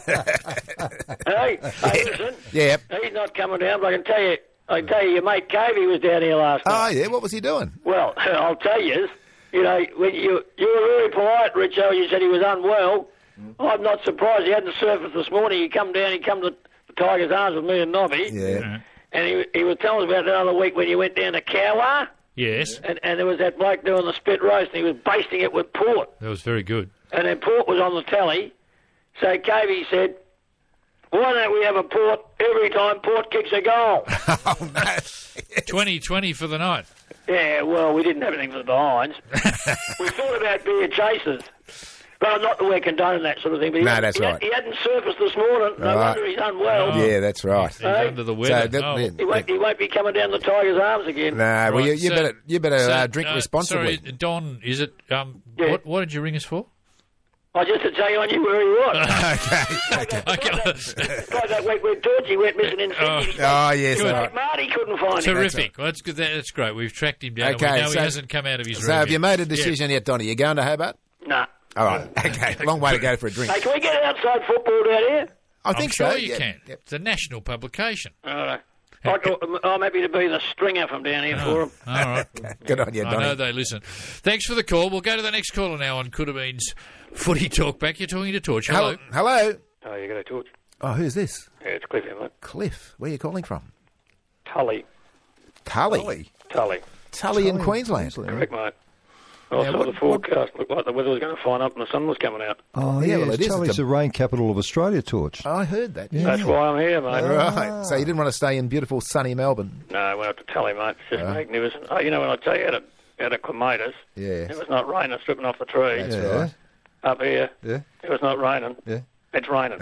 hey, hey, listen. Yeah. He's not coming down, but I can tell you, I can tell you, your mate Cavey was down here last Oh, night. yeah. What was he doing? Well, I'll tell you, you know, when you you were very polite, Richo. You said he was unwell. I'm not surprised he hadn't surfaced this morning. He come down, he come to the Tigers' Arms with me and Nobby, Yeah. and he he was telling us about the other week when you went down to Cowa, Yes, and, and there was that bloke doing the spit roast, and he was basting it with port, that was very good. and then port was on the telly. So Cavey said, "Why don't we have a port every time port kicks a goal?" Oh, no. twenty twenty for the night. Yeah, well, we didn't have anything for the behinds. We thought about beer chasers. Well, not that we're condoning that sort of thing, but he, No, hadn't- that's he, right. had, he hadn't surfaced this morning. No Right. wonder he's unwell. Yeah, that's right. He's Hey? under the weather. So that- Oh. yeah. He won't, he won't be coming down the Tiger's Arms again. No, well, you, Right, you so- better you better so, uh, drink uh, responsibly. Sorry, Don, is it? Um, Yeah. what, what did you ring us for? I just to tell you I knew where he was. okay. Okay. Like that week when Torchy went missing in Oh. Sydney. Oh, yes. Good. all right. Marty couldn't find him. Terrific. Well, that's good. That, that's great. We've tracked him down. Okay, and we know so- he hasn't come out of his So room have you yet. made a Yeah. decision yet, Donny? You going to Hobart? Nah. All right. Okay. Long way to go for a drink. Hey, can we get outside football down here? I I'm think sure so. you yeah. can. Yep. It's a national publication. All right. I- I'm happy to be the stringer from down here for him. All right. Good on you, I know Donny. they listen. Thanks for the call. We'll go to the next caller now on Could Have Been's Footy Talkback. You're talking to Torch. Hello. Hello. Hello. Oh, you got a torch? Oh, who's this? Yeah, it's Cliff here, mate. Cliff. Where are you calling from? Tully. Tully. Tully. Tully in Queensland. Correct, mate. I Yeah, saw what- the forecast. Looked like the weather was going to fine up and the sun was coming out. Oh, Yeah, yeah, well, it is. tell It's it's a- the rain capital of Australia, Torch. I heard that. Yeah. That's why I'm here, mate. Right. So you didn't want to stay in beautiful sunny Melbourne? No, I won't have to tell him, mate. It's just Uh. magnificent. Oh, you know, when I tell you, out at, out at Clematis, Yes. it was not raining, stripping off the trees. That's Yeah. right. Up here, Yeah. it was not raining. Yeah. It's raining.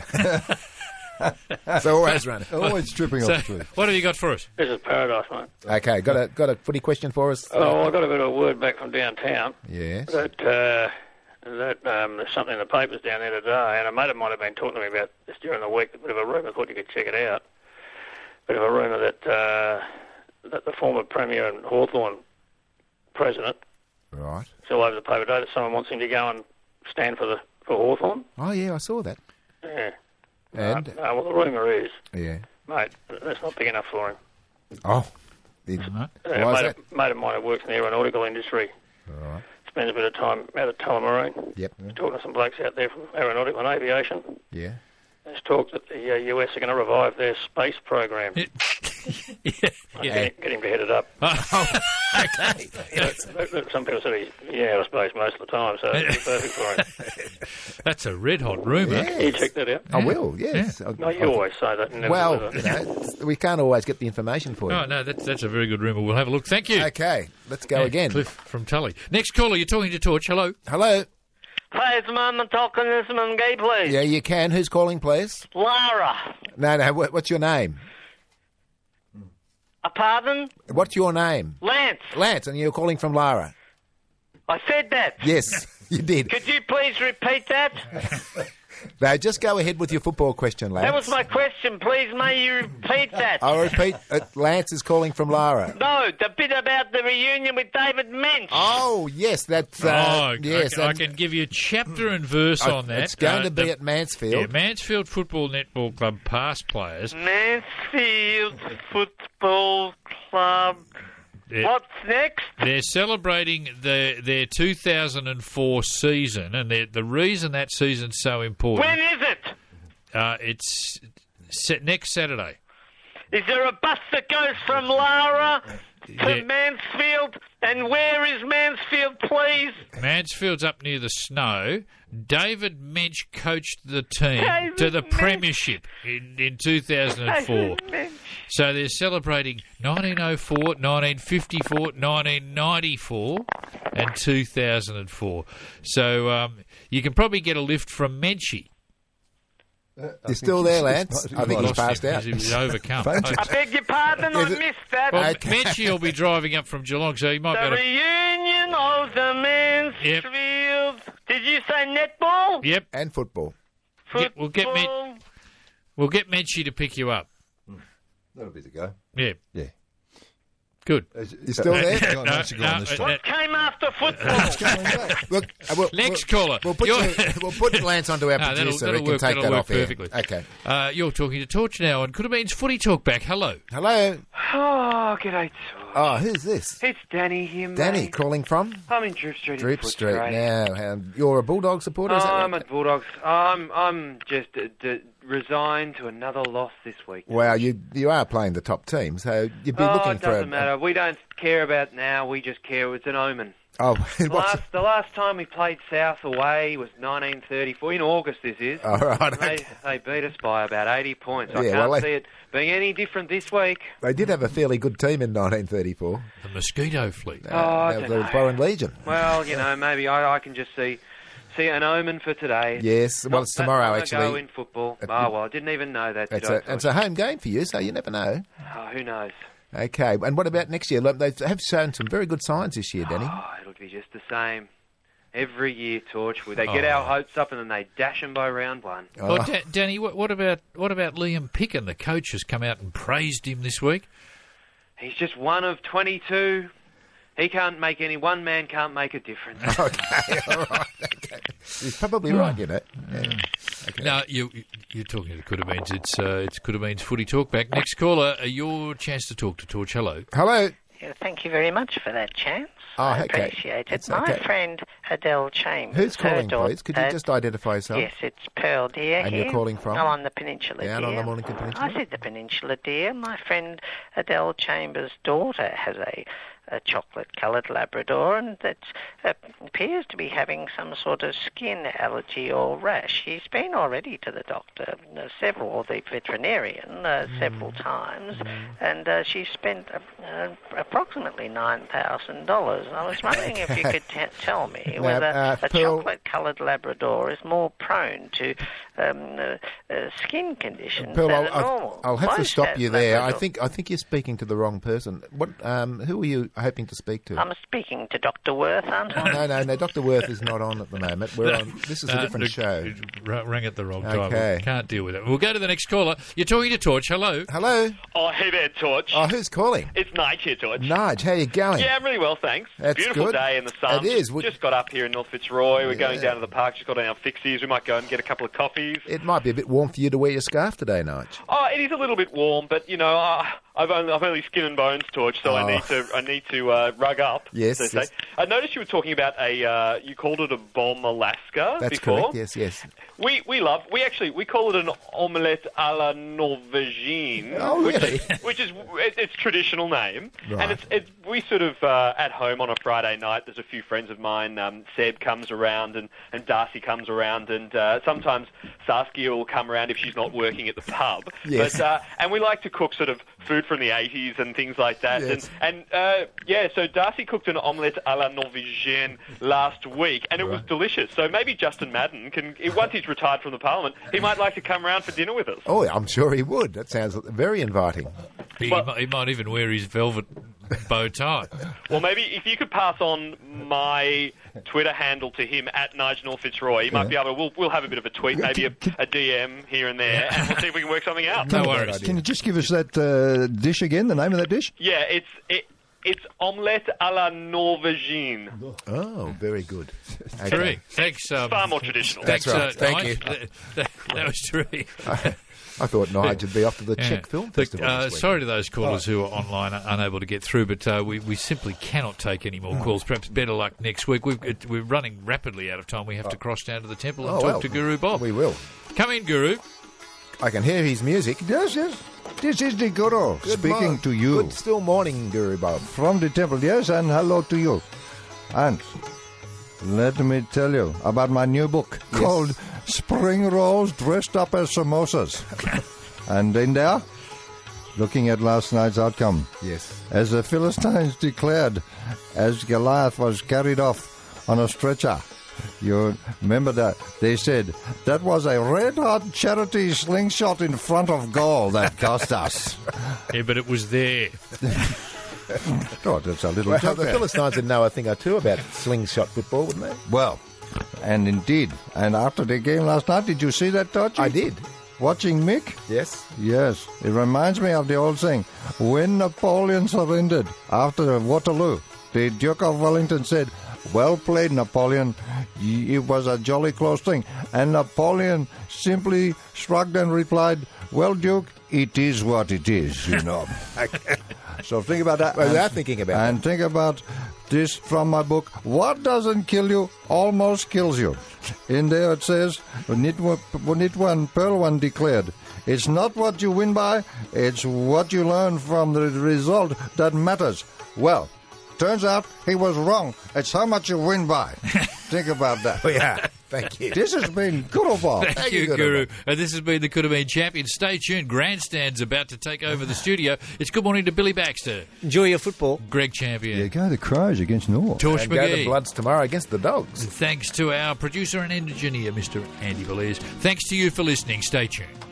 So always running. Always stripping So, off the tree. what have you got for us? This is paradise, mate. Okay, got a got a footy question for us? Oh, I got a bit of a word back from downtown. Yes. That uh, that um, there's something in the papers down there today, and a mate of mine have been talking to me about this during the week. A bit of a rumour. I thought you could check it out. Bit of a rumour that uh, that the former Premier and Hawthorn president, Right. it's all over the paper today, that someone wants him to go and stand for the for Hawthorn. Oh, yeah, I saw that. Yeah. And? Uh, no, well, the rumour is, Yeah. mate, that's not big enough for him. Oh. It, Uh, why is mate, that? A, mate of mine who works in the aeronautical industry. Right. Spends a bit of time out at Tullamarine. Yep. Talking to some blokes out there from aeronautical and aviation. Yeah. There's talk that the uh, U S are going to revive their space program. yeah. Get, yeah. him, get him to head it up. Okay. But- but Some people say he's he's out of space most of the time, so it's perfect for him. That's a red hot rumour. You check that out. I will, yes. I- No, you always say that. and never Well, deliver. you know, it's- we can't always get the information for you. Oh, no, that's, that's a very good rumour. We'll have a look. Thank you. Okay, let's go Yeah, again. Cliff from Tully. Next caller, you're talking to Torch. Hello. Hello. Hey, it's Mum. I'm talking to this man gay, please. Yeah, you can. Who's calling, please? Lara. No, no, what, what's your name? A pardon? What's your name? Lance. Lance, and you're calling from Lara. I said that. Yes, you did. Could you please repeat that? Now, just go ahead with your football question, Lance. That was my question. Please, may you repeat that? I'll repeat. Uh, Lance is calling from Lara. No, the bit about the reunion with David Mensch. Oh, yes, that's... oh, Uh, I- yes, I, I and- can give you chapter and verse uh, on that. It's going Uh, to be the- at Mansfield. Yeah, Mansfield Football Netball Club past players. Mansfield Football Club. Yeah. What's next? They're celebrating the, their two thousand four season, and they're- the reason that season's so important... When is it? Uh, it's set next Saturday. Is there a bus that goes from Lara to Yeah. Mansfield? And where is Mansfield, please? Mansfield's up near the Snow. David Mensch coached the team David to the Mensch. Premiership in, in two thousand four. David Mensch. So they're celebrating nineteen oh four, nineteen fifty-four, nineteen ninety-four, and two thousand four. So um, you can probably get a lift from Menchie. You're still there, Lance? I think he's Lost passed him. out. He was overcome. I beg your pardon, I Is it- missed that. Well, Okay. Menchie will be driving up from Geelong, so he might The be able to... reunion of the Mansfield. Did you say netball? Yep, And football. Get- we'll get Men- Football? we'll get Menchie to pick you up. That'll be the go. Yeah, Yeah. good. You still there? Got no cigar on no, this uh, time. What came after football? Look, uh, we'll, Next we'll, caller. We'll put, You're- you, we'll put Lance onto our No, that'll- producer. that'll He can work- take that'll that work off here. perfectly. Okay. Uh, you're talking to Torch now, and could have been Footy Talk back. Hello. Hello. Oh, g'day, Torch. Oh, who's this? It's Danny here, mate. Danny, calling from I'm in Drip Street. in Drip Footscray. Street. Now, um, you're a Bulldog supporter, is that I'm right? a Bulldogs. I'm I'm just uh, d- resigned to another loss this week. Well, you you are playing the top team, so you'd be oh, looking it for doesn't a... matter. We don't care about now. We just care. It's an omen. Oh, The what's... last, the last time we played South away was nineteen thirty-four. In August, this is. All right, They, okay. they beat us by about eighty points. I Yeah, can't well, they- see it being any different this week. They did have a fairly good team in nineteen thirty-four. The Mosquito Fleet. Oh, I Uh, don't the know. Warren Legion. Well, you know, maybe I, I can just see see an omen for today. Yes, well, Not it's that tomorrow, long actually. ago in football. It- Oh, well, I didn't even know that, did It's I? a, it's a home game for you, so you never know. Oh, who knows? Okay, and what about next year? Look, they have shown some very good signs this year, Danny. Oh, it'll be just the same. Every year, Torch, where they get Oh. our hopes up and then they dash them by round one. Oh. Well, Da- Danny, what, what about what about Liam Picken? The coach has come out and praised him this week. He's just one of twenty-two. He can't make any, one man can't make a difference. Okay, all right. Okay. He's probably right, you know. Yeah. Okay. No, you, you're talking to Could Have Beens. It's, uh, it's Could Have Beens Footy Talk back. Next caller, uh, your chance to talk to Torch. Hello. Hello. Yeah, thank you very much for that chance. Oh, I okay. appreciate it. It's My okay. friend Adele Chambers. Who's her calling, daughter- please? Could you uh, just identify yourself? Yes, it's Pearl Deer And here. you're calling from? I'm on the Peninsula, Down dear. on the Mornington Peninsula? I said the Peninsula, dear. My friend Adele Chambers' daughter has a a chocolate-coloured Labrador, and that uh, appears to be having some sort of skin allergy or rash. She's been already to the doctor, uh, several, or the veterinarian, uh, several times, and uh, she spent uh, uh, approximately nine thousand dollars. I was wondering if you could t- tell me Now, whether uh, a Pearl- chocolate-coloured Labrador is more prone to um, uh, uh, skin conditions Pearl, than I'll, a normal. I'll, I'll have to Most stop has you there. I Labrador. think I think you're speaking to the wrong person. What? Um, who are you hoping to speak to? I'm speaking to Doctor Worth, aren't I? No, no, no. Doctor Worth is not on at the moment. We're on. This is a Uh, different look, show. r- rang at the wrong time. Okay. We can't deal with it. We'll go to the next caller. You're talking to Torch. Hello. Hello. Oh, hey there, Torch. Oh, who's calling? It's Nige here, Torch. Nige, how you going? Yeah, I'm really well, thanks. That's Beautiful good. day in the sun. It is. We- Just got up here in North Fitzroy. We're going Yeah. down to the park. Just got on our fixies. We might go and get a couple of coffees. It might be a bit warm for you to wear your scarf today, Nige. Oh, it is a little bit warm, but you know, uh, I've only I've only skin and bones, Torch, so Oh. I need to I need to uh, rug up. Yes, so to yes. say. I noticed you were talking about a uh, you called it a bomb Alaska That's before. correct. Yes, yes. We we love we actually we call it an omelette à la Norvégienne. Oh, which really? Is, which is it, it's traditional name, Right. and it's it's we sort of uh, at home on a Friday night. There's a few friends of mine. Um, Seb comes around and, and Darcy comes around, and uh, sometimes Saskia will come around if she's not working at the pub. Yes. But uh, and we like to cook sort of food from the eighties and things like that. Yes. And and uh, yeah, so Darcy cooked an omelette à la Norvégienne last week, and it was Right. delicious. So maybe Justin Madden can, once he's retired from the Parliament, he might like to come round for dinner with us. Oh, I'm sure he would. That sounds very inviting. He, Well- might, he might even wear his velvet bow tie. Well, maybe if you could pass on my Twitter handle to him at Nige North Fitzroy, he might Yeah. be able to. We'll, we'll have a bit of a tweet, Yeah, maybe a, can- a D M here and there, and we'll see if we can work something out. No Not a bad worries. idea. Can you just give us that uh, dish again, the name of that dish? Yeah, it's it, it's omelette à la Norvégienne. Oh, very good. Okay. Terrific. Thanks. Um, Far more traditional. Thanks, That's right. uh, Thank Nige. you. That, that, that was terrific. I thought Nige would be off to the Yeah. Czech Film Look, Festival. uh, this week. sorry to those callers who are online uh, unable to get through, but uh, we, we simply cannot take any more calls. Perhaps better luck next week. We've, it, we're running rapidly out of time. We have to cross down to the temple and Oh, talk well, to Guru Bob. We will. Come in, Guru. I can hear his music. Yes, yes. This is the Guru Good speaking mo- to you Good still morning, Guru Bob. from the temple. Yes, and hello to you. And let me tell you about my new book Yes. called Spring Rolls Dressed Up as Samosas. And in there, looking at last night's outcome, Yes. as the Philistines declared, as Goliath was carried off on a stretcher. You remember that? They said, that was a red-hot charity slingshot in front of goal that cost us. Yeah, but it was there. Oh, that's a little Well, joke the there. Philistines would know a thing or two about slingshot football, wouldn't they? Well, and indeed. And after the game last night, did you see that, Touchy? I did. Watching Mick? Yes. Yes. It reminds me of the old saying, when Napoleon surrendered after Waterloo, the Duke of Wellington said, well played, Napoleon. Y- It was a jolly close thing. And Napoleon simply shrugged and replied, well, Duke, it is what it is, you know. So think about that. Well, we and, are thinking about And think about this from my book, What Doesn't Kill You Almost Kills You. In there it says, Nitwa Nitwan Perlwan declared, it's not what you win by, it's what you learn from the result that matters. Well, turns out he was wrong. It's how much you win by. Think about that. Oh, yeah. Thank you. This has been Guru Bob. Thank, Thank you, you, Guru. Guru. And this has been the Could Have Been Champion. Stay tuned. Grandstand's about to take over the studio. It's good morning to Billy Baxter, Enjoy your football. Greg Champion, There go the Crows against North. Torch And go to McGee. Bloods tomorrow against the Dogs. Thanks to our producer and engineer, Mister Andy Belize. Thanks to you for listening. Stay tuned.